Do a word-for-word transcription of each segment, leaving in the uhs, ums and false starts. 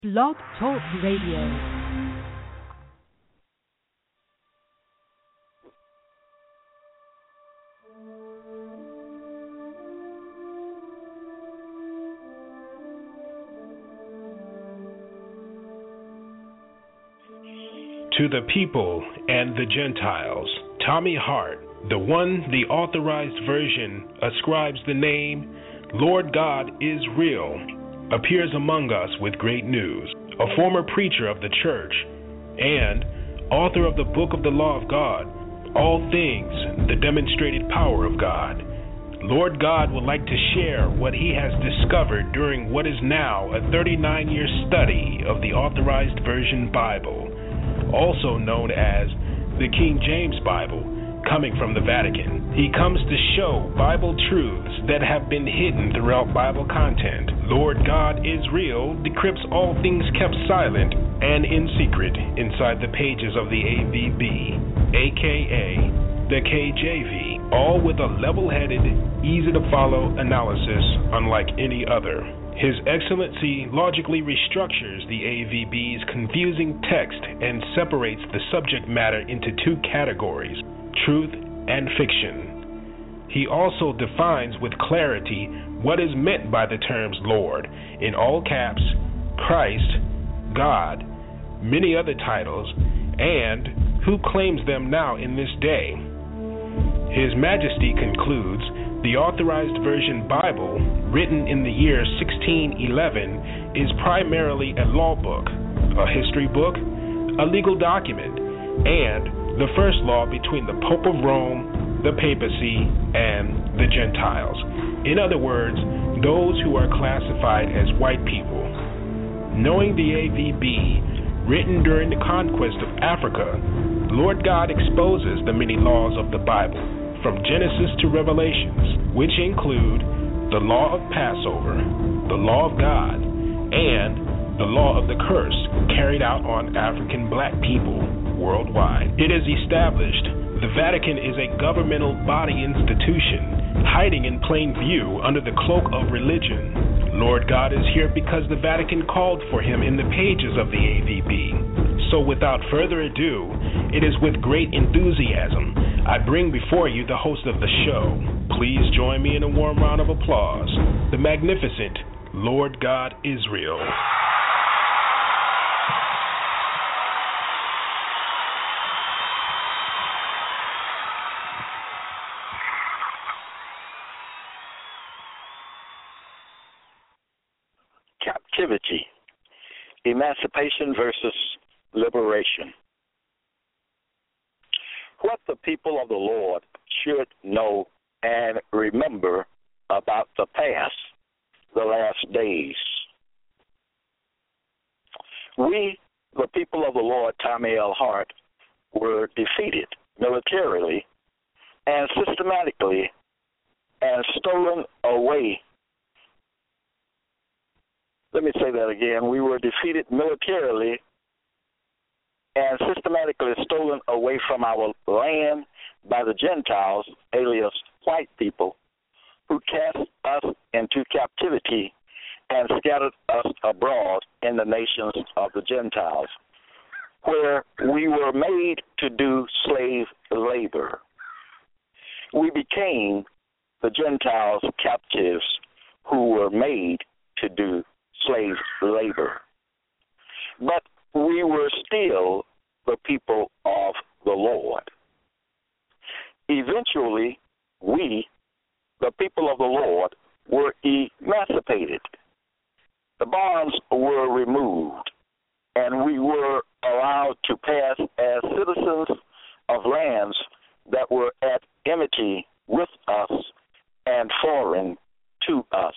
Blog Talk Radio. To the people and the Gentiles, Tommy Hart, the one the authorized version ascribes the name Lord God is real, appears among us with great news. A former preacher of the church and author of the book of the law of God, All Things, the demonstrated power of God, Lord God would like to share what he has discovered during what is now a thirty-nine year study of the authorized version Bible, also known as the King James Bible, coming from the Vatican. He comes to show Bible truths that have been hidden throughout Bible content. Lord God is real decrypts all things kept silent and in secret inside the pages of the A V B, aka the K J V, all with a level-headed, easy-to-follow analysis unlike any other. His Excellency logically restructures the A V B's confusing text and separates the subject matter into two categories, truth and fiction. He also defines with clarity what is meant by the terms Lord, in all caps, Christ, God, many other titles, and who claims them now in this day. His Majesty concludes the Authorized Version Bible, written in the year sixteen eleven, is primarily a law book, a history book, a legal document, and the first law between the Pope of Rome, the papacy, and the Gentiles. In other words, those who are classified as white people. Knowing the A V B, written during the conquest of Africa, Lord God exposes the many laws of the Bible, from Genesis to Revelations, which include the law of Passover, the law of God, and the law of the curse carried out on African black people worldwide. It is established the Vatican is a governmental body institution hiding in plain view under the cloak of religion. Lord God is here because the Vatican called for him in the pages of the A V B. So without further ado, it is with great enthusiasm I bring before you the host of the show. Please join me in a warm round of applause, the magnificent Lord God Israel. Captivity, emancipation versus liberation. What the people of the Lord should know and remember about the past, the last days. We, the people of the Lord, Tommy L. Hart, were defeated militarily and systematically and stolen away. Let me say that again. We were defeated militarily and systematically stolen away from our land by the Gentiles, alias white people, who cast us into captivity and scattered us abroad in the nations of the Gentiles, where we were made to do slave labor. We became the Gentiles' captives who were made to do slave labor. But we were still the people of the Lord. Eventually, we, the people of the Lord, were emancipated. The bonds were removed, and we were allowed to pass as citizens of lands that were at enmity with us and foreign to us.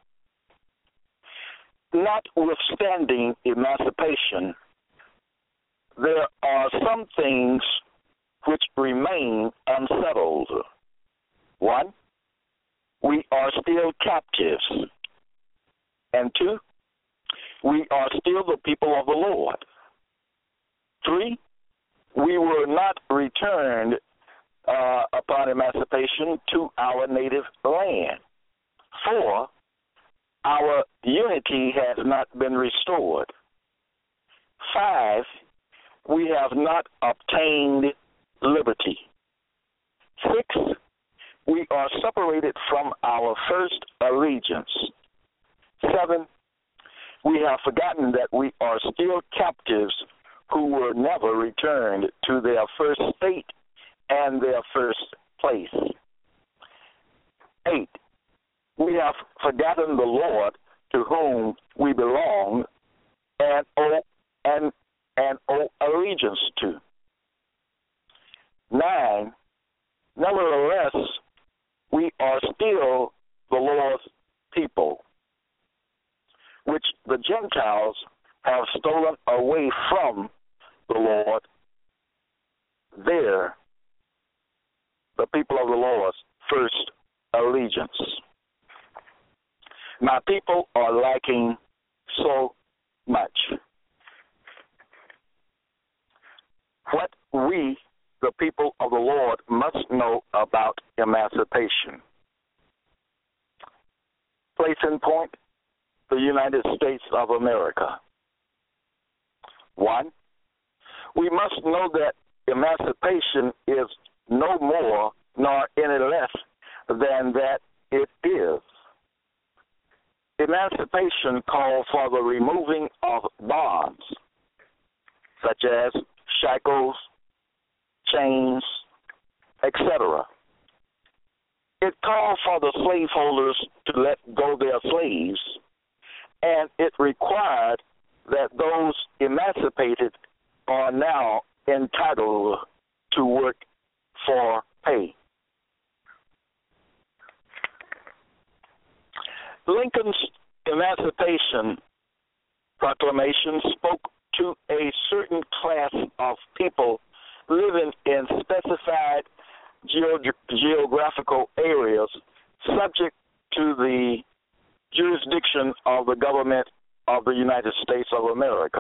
Notwithstanding emancipation, there are some things which remain unsettled. One, we are still captives. And two, we are still the people of the Lord. Three, we were not returned uh, upon emancipation to our native land. Four, our unity has not been restored. Five, we have not obtained liberty. Six, we are separated from our first allegiance. Seven, we have forgotten that we are still captives who were never returned to their first state and their first place. Eight, we have forgotten the Lord to whom we belong and owe, and, and owe allegiance to. Nine, nevertheless, we are still the Lord's people, which the Gentiles have stolen away from the Lord. There, the people of the Lord's first allegiance. My people are lacking so much. What we, the people of the Lord, must know about emancipation. Place in point, the United States of America. One, we must know that emancipation is no more nor any less than that it is. Emancipation calls for the removing of bonds, such as shackles, chains, et cetera. It calls for the slaveholders to let go their slaves, and it required that those emancipated are now entitled to work for pay. Lincoln's Emancipation Proclamation spoke to a certain class of people living in specified geog- geographical areas subject to the jurisdiction of the government of the United States of America.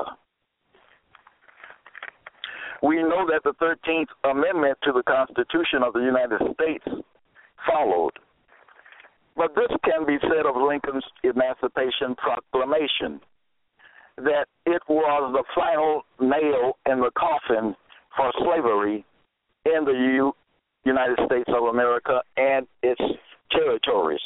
We know that the thirteenth Amendment to the Constitution of the United States followed. But this can be said of Lincoln's Emancipation Proclamation, that it was the final nail in the coffin for slavery in the U- United States of America and its territories.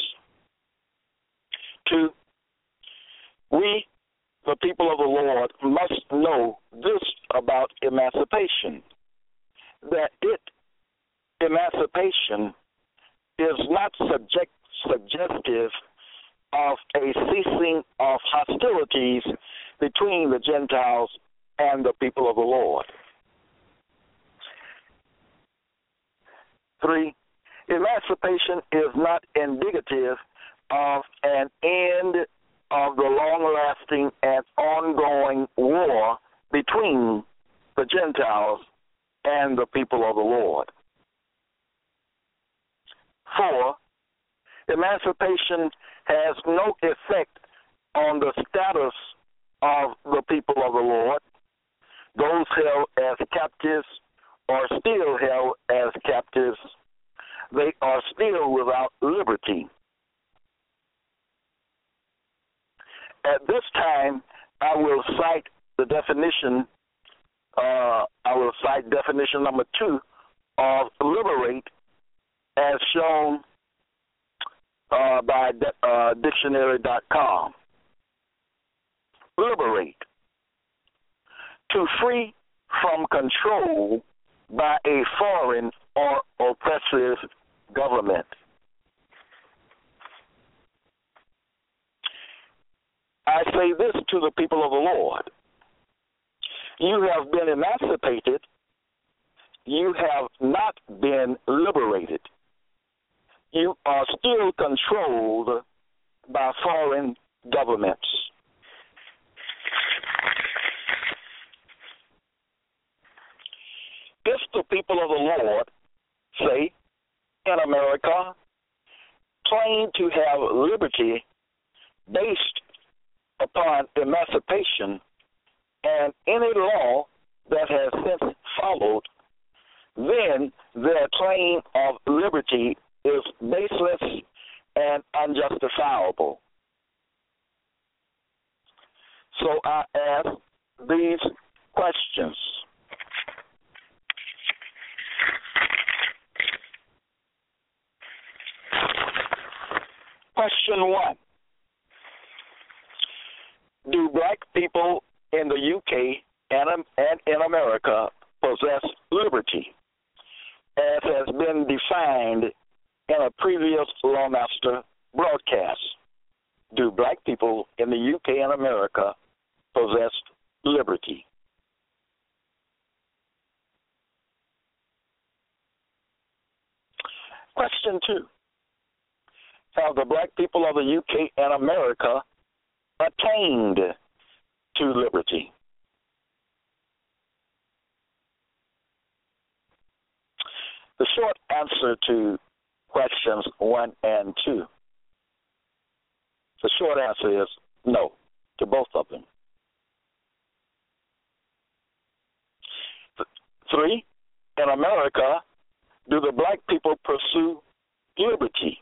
Two, we, the people of the Lord, must know this about emancipation, that it, emancipation, is not subject, suggestive of a ceasing of hostilities between the Gentiles and the people of the Lord. Three, emancipation is not indicative of an end of the long-lasting and ongoing war between the Gentiles and the people of the Lord. Four, emancipation has no effect on the status of the people of the Lord, those held as captives or still held as captives. They are still without liberty. At this time, I will cite the definition, uh, I will cite definition number two of liberate as shown uh, by uh, dictionary dot com. Liberate, to free from control by a foreign or oppressive government. I say this to the people of the Lord. You have been emancipated. You have not been liberated. You are still controlled by foreign governments. If the people of the Lord, say, in America, claim to have liberty based upon emancipation and any law that has since followed, then their claim of liberty is baseless and unjustifiable. So I ask these questions. Question one. Do black people in the U K and, and in America possess liberty, as has been defined in a previous Lawmaster broadcast? Do black people in the U K and America possess liberty? Question two. Have the black people of the U K and America attained to liberty? The short answer to questions one and two, the short answer is no to both of them. Three, in America, do the black people pursue liberty?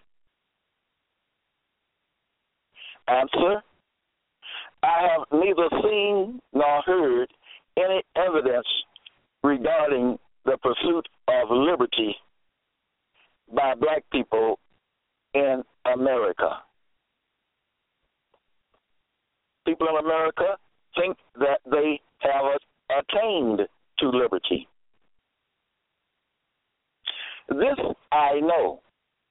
Answer, I have neither seen nor heard any evidence regarding the pursuit of liberty by black people in America. People in America think that they have attained to liberty. This I know.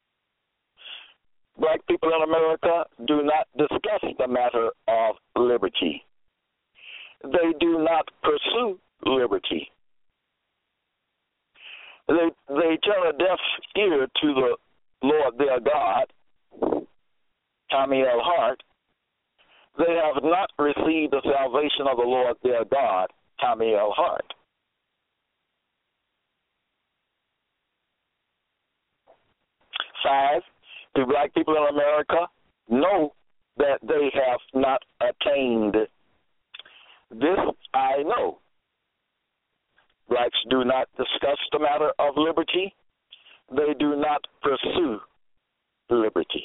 Black people in America do not discuss the matter of liberty. They do not pursue liberty. They they turn a deaf ear to the Lord their God, Tommy L. Hart. They have not received the salvation of the Lord their God, Tommy L. Hart. Five, do black people in America know that they have not attained? This I know. Blacks do not discuss the matter of liberty. They do not pursue liberty.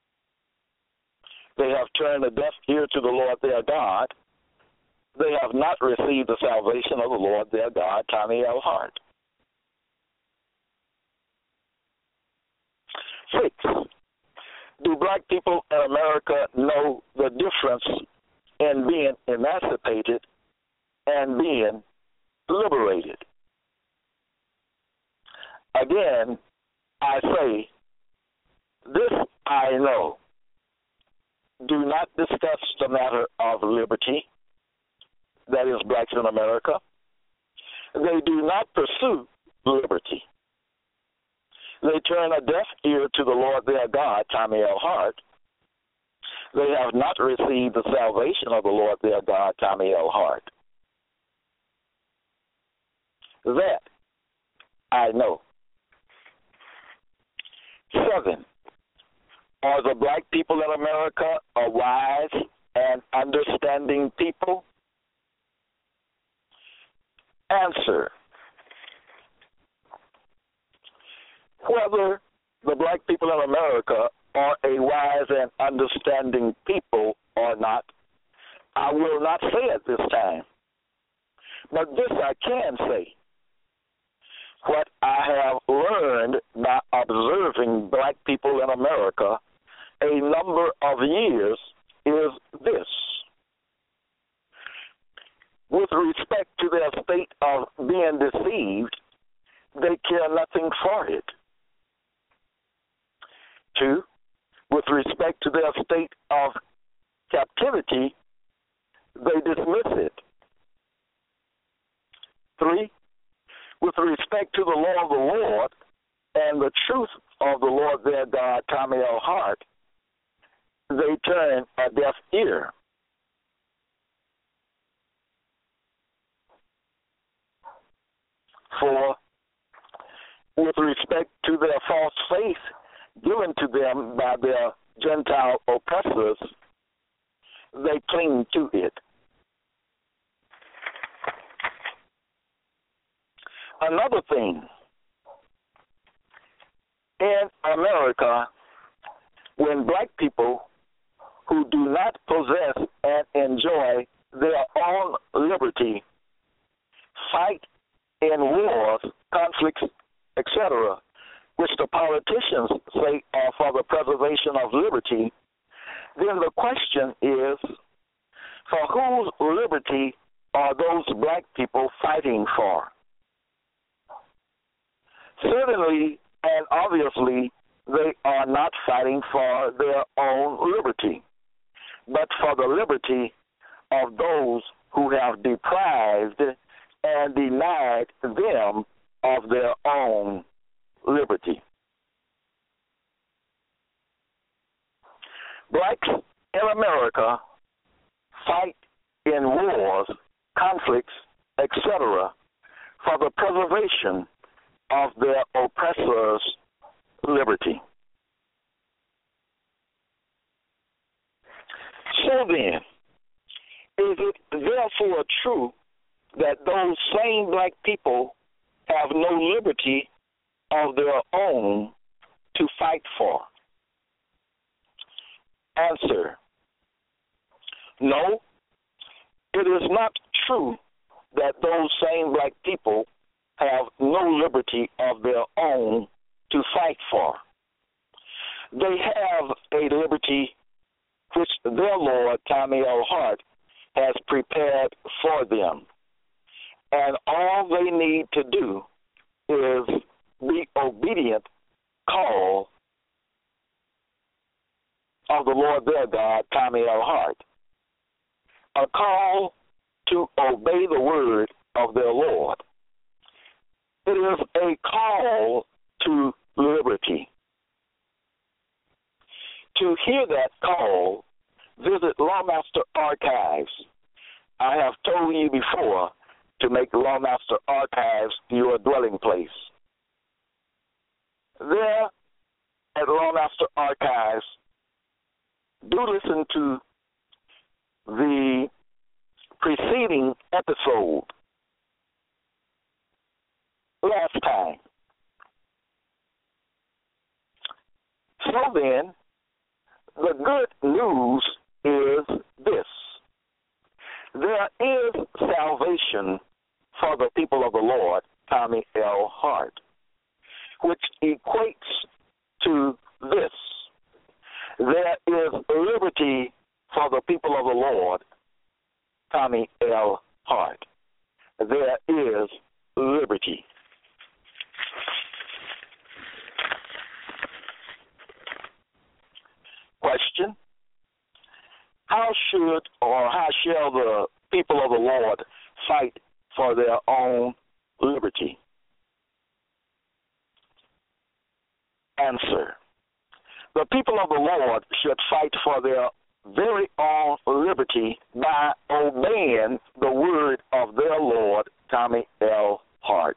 They have turned a deaf ear to the Lord their God. They have not received the salvation of the Lord their God, Tommy L. Hart. Six, do black people in America know the difference in being emancipated and being liberated? Again, I say, this I know. Do not discuss the matter of liberty, that is, blacks in America. They do not pursue liberty. They turn a deaf ear to the Lord their God, Tommy L. Hart. They have not received the salvation of the Lord their God, Tommy L. Hart. That I know. Seven, are the black people in America a wise and understanding people? Answer, whether the black people in America are a wise and understanding people or not, I will not say at this time. But this I can say. What I have learned by observing black people in America a number of years is this. With respect to their state of being deceived, they care nothing for it. Two, with respect to their state of captivity, they dismiss it. Three, with respect to the law of the Lord and the truth of the Lord their God, Tommy L. Hart, they turn a deaf ear. Four, with respect to their false faith given to them by their Gentile oppressors, they cling to it. Another thing, in America, when black people who do not possess and enjoy their own liberty fight in wars, conflicts, et cetera, which the politicians say are for the preservation of liberty, then the question is, for whose liberty are those black people fighting for? Certainly and obviously, they are not fighting for their own liberty, but for the liberty of those who have deprived and denied them of their own liberty. Blacks in America fight in wars, conflicts, et cetera, for the preservation of their oppressors' liberty. So then, is it therefore true that those same black people have no liberty of their own to fight for? Answer: no, it is not true that those same black people have no liberty of their own to fight for. They have a liberty which their Lord, Tommy L. Hart, has prepared for them. And all they need to do is be obedient call of the Lord their God, Tommy L. Hart. A call to obey the word of their Lord. It is a call to liberty. To hear that call, visit Lawmaster Archives. I have told you before to make Lawmaster Archives your dwelling place. There at Lawmaster Archives, do listen to the preceding episode last time. So then, the good news is this. There is salvation for the people of the Lord, Tommy L. Hart, which equates to this. There is liberty for the people of the Lord, Tommy L. Hart. There is liberty. Question: how should or how shall the people of the Lord fight for their own liberty? Answer: the people of the Lord should fight for their very own liberty by obeying the word of their Lord, Tommy L. Hart.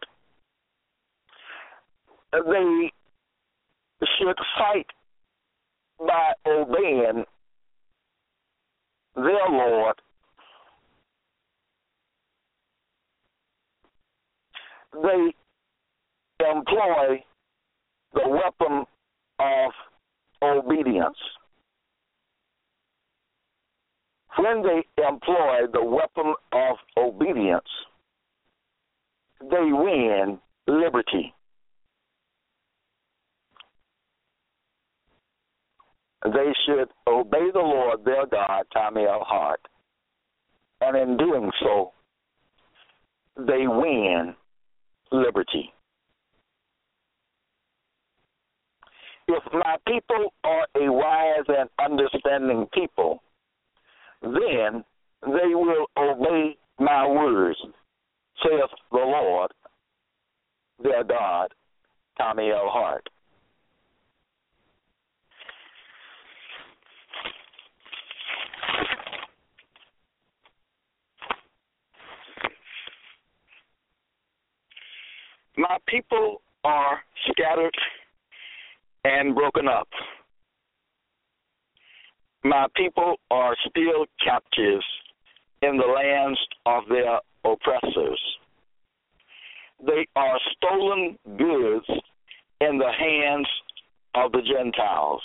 They should fight by obeying their Lord. They employ the weapon of obedience. When they employ the weapon of obedience, they win liberty. They should obey the Lord their God, Tommy L. Hart, and in doing so, they win liberty. If my people are a wise and understanding people, then they will obey my words, saith the Lord their God, Tommy L. Hart. My people are scattered and broken up. My people are still captives in the lands of their oppressors. They are stolen goods in the hands of the Gentiles.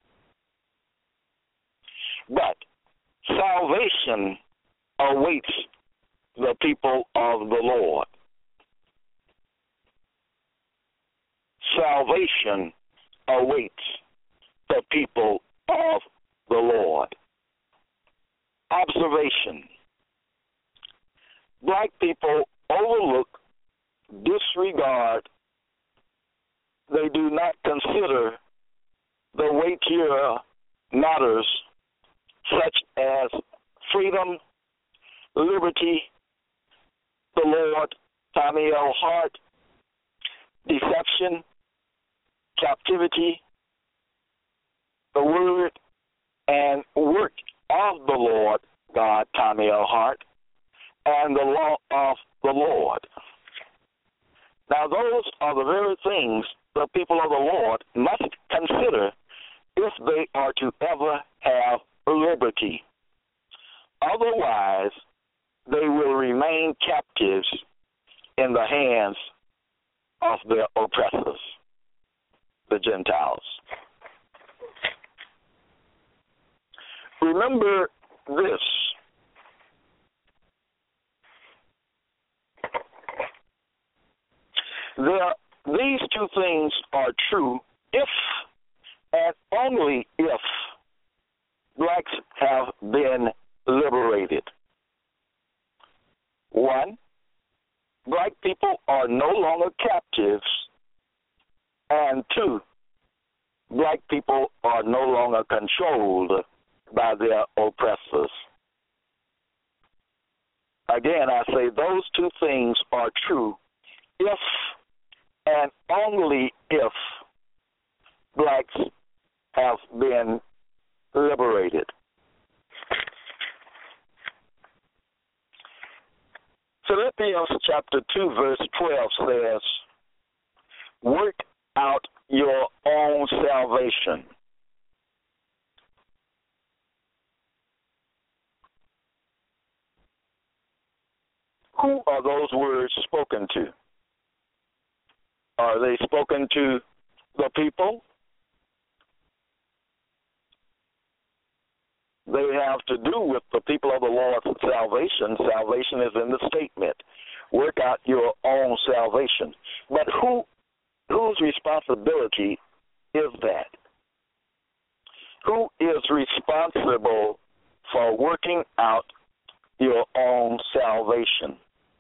But salvation awaits the people of the Lord. salvation awaits the people of the Lord. Observation. Black people overlook, disregard, they do not consider the weightier matters such as freedom, liberty, the Lord, Tommy L. Hart, deception, captivity, the word and work of the Lord God, Tommy L. Hart, and the law of the Lord. Now, those are the very things the people of the Lord must consider if they are to ever have liberty. Otherwise, they will remain captives in the hands of their oppressors, the Gentiles. Remember this. There, these two things are true if and only if blacks have been liberated. One, black people are no longer captives. And two, black people are no longer controlled by their oppressors. Again, I say those two things are true if and only if blacks have been liberated. Philippians chapter two, verse twelve says, work out your own salvation. Who are those words spoken to? Are they spoken to the people? They have to do with the people of the Lord's salvation. Salvation is in the statement. Work out your own salvation. But who, whose responsibility is that? Who is responsible for working out your own salvation?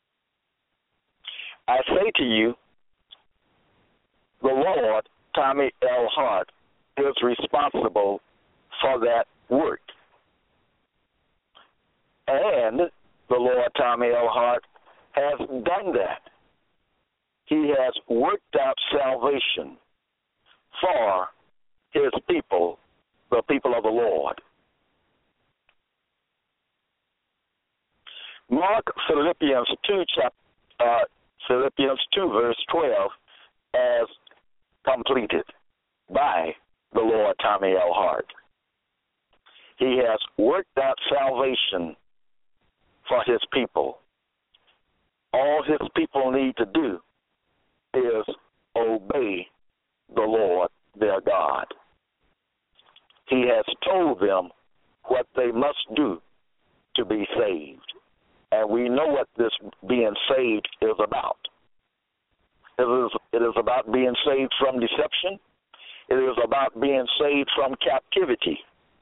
I say to you, the Lord, Tommy L. Hart, is responsible for that work. And the Lord, Tommy L. Hart, has done that. He has worked out salvation for his people, the people of the Lord. Mark Philippians two, chapter, uh, Philippians two, verse twelve, as completed by the Lord, Tommy L. Hart. He has worked out salvation for his people. All his people need to do is obey the Lord their God. He has told them what they must do to be saved. And we know what this being saved is about. It is, it is about being saved from deception. It is about being saved from captivity.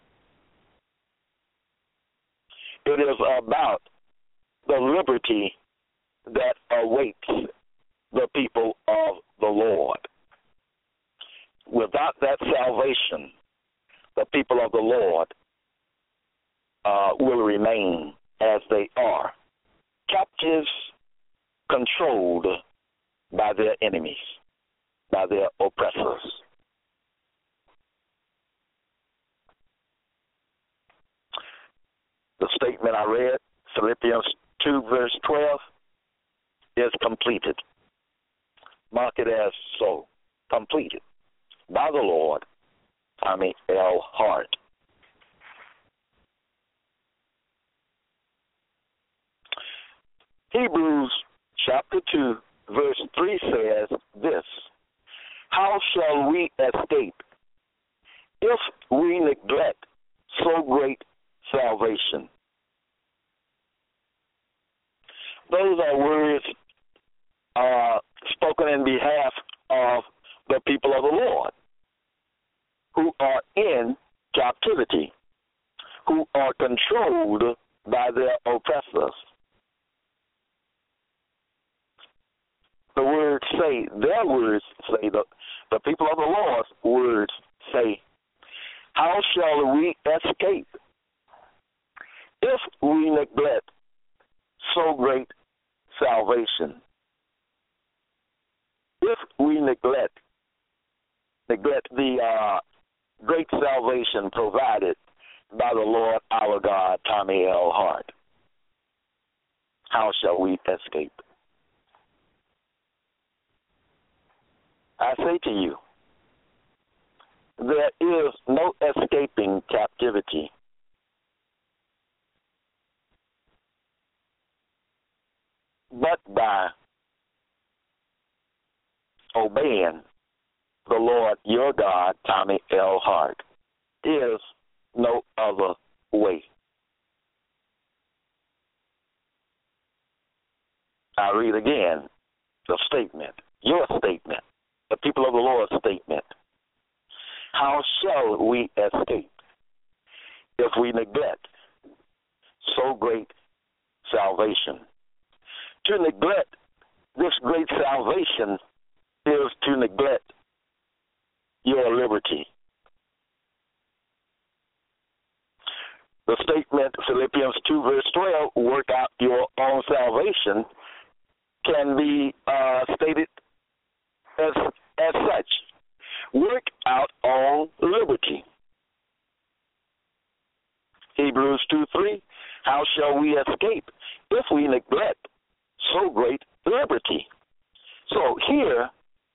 It is about the liberty that awaits the people of the Lord. Without that salvation, the people of the Lord uh, will remain as they are, captives controlled by their enemies, by their oppressors. The statement I read, Philippians two, verse twelve, is completed. Mark it as so, completed by the Lord, Tommy L. Hart. Hebrews chapter two, verse three says this, how shall we escape if we neglect so great salvation? Those are words uh, spoken in behalf of the people of the Lord who are in captivity, who are controlled by their oppressors. The words say, their words say, the, the people of the Lord's words say, how shall we escape if we neglect so great salvation? If we neglect neglect the uh, great salvation provided by the Lord our God, Tommy L. Hart, how shall we escape? I say to you, there is no escaping captivity. But by obeying the Lord your God, Tommy L. Hart, is no other way. I read again the statement, your statement, the people of the Lord's statement. How shall we escape if we neglect so great salvation? To neglect this great salvation is to neglect your liberty. The statement, Philippians two, verse twelve, work out your own salvation, can be uh, stated as, as such. Work out on liberty. Hebrews two three, how shall we escape if we neglect so great liberty? So here,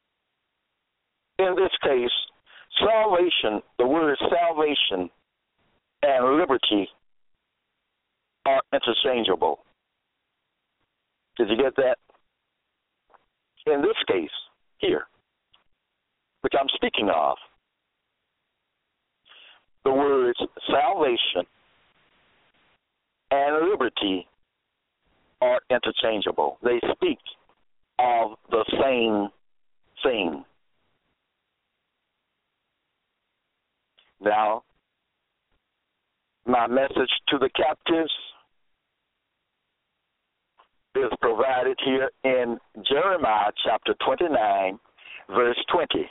in this case, salvation, the word salvation and liberty are interchangeable. Did you get that? In this case, here, which I'm speaking of, the words salvation and liberty are interchangeable. They speak of the same thing. Now, my message to the captives is provided here in Jeremiah chapter twenty-nine, verse twenty.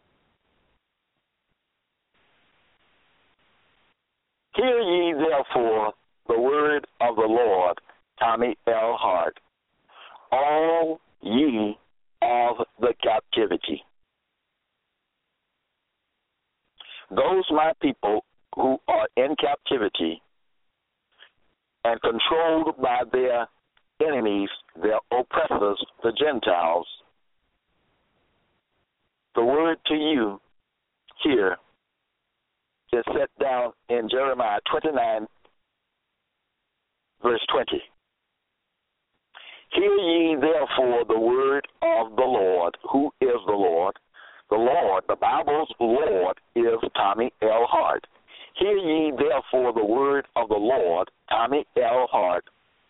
Hear ye therefore the word of the Lord, Tommy L. Hart, all ye of the captivity. Those my people who are in captivity and controlled by their enemies, their oppressors, the Gentiles, the word to you here is set down in Jeremiah twenty-nine, verse twenty. Hear ye therefore the word of the Lord. Who is the Lord? The Lord, the Bible's Lord, is Tommy L. Hart. Hear ye therefore the word of the Lord, Tommy L. Hart,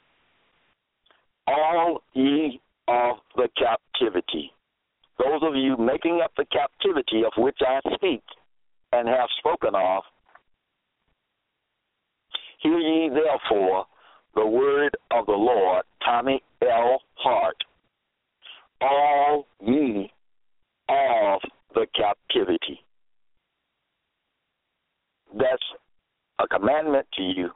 all ye of the captivity. Those of you making up the captivity of which I speak and have spoken of, hear ye therefore the word of the Lord, Tommy L. Hart, all ye of the captivity. That's a commandment to you.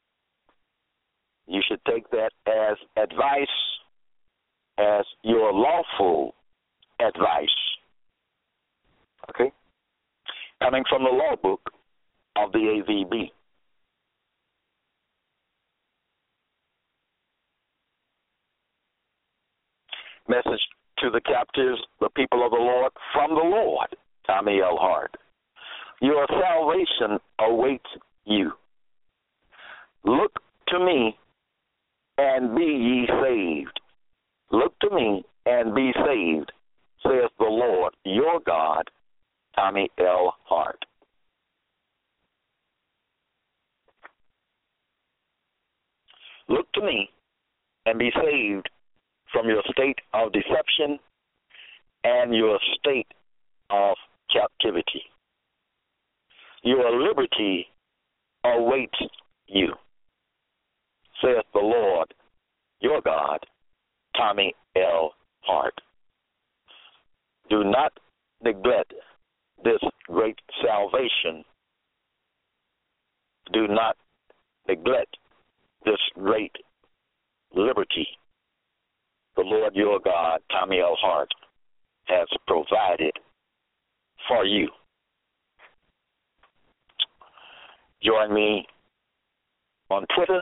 You should take that as advice, as your lawful advice. Okay? Coming from the law book of the A V B. Message to the captives, the people of the Lord, from the Lord, Tommy L. Hart. Your salvation awaits you. Look to me and be ye saved. Look to me and be saved, says the Lord, your God, Tommy L. Hart. Look to me and be saved from your state of deception and your state of captivity. Your liberty awaits you, saith the Lord, your God, Tommy L. Hart. Do not neglect this great salvation. Do not neglect this great liberty the Lord your God, Tommy L. Hart, has provided for you. Join me on Twitter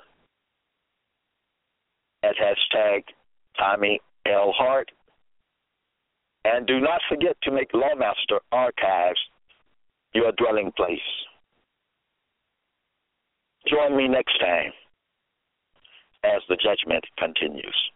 at hashtag Tommy L. Hart. And do not forget to make Lawmaster Archives your dwelling place. Join me next time as the judgment continues.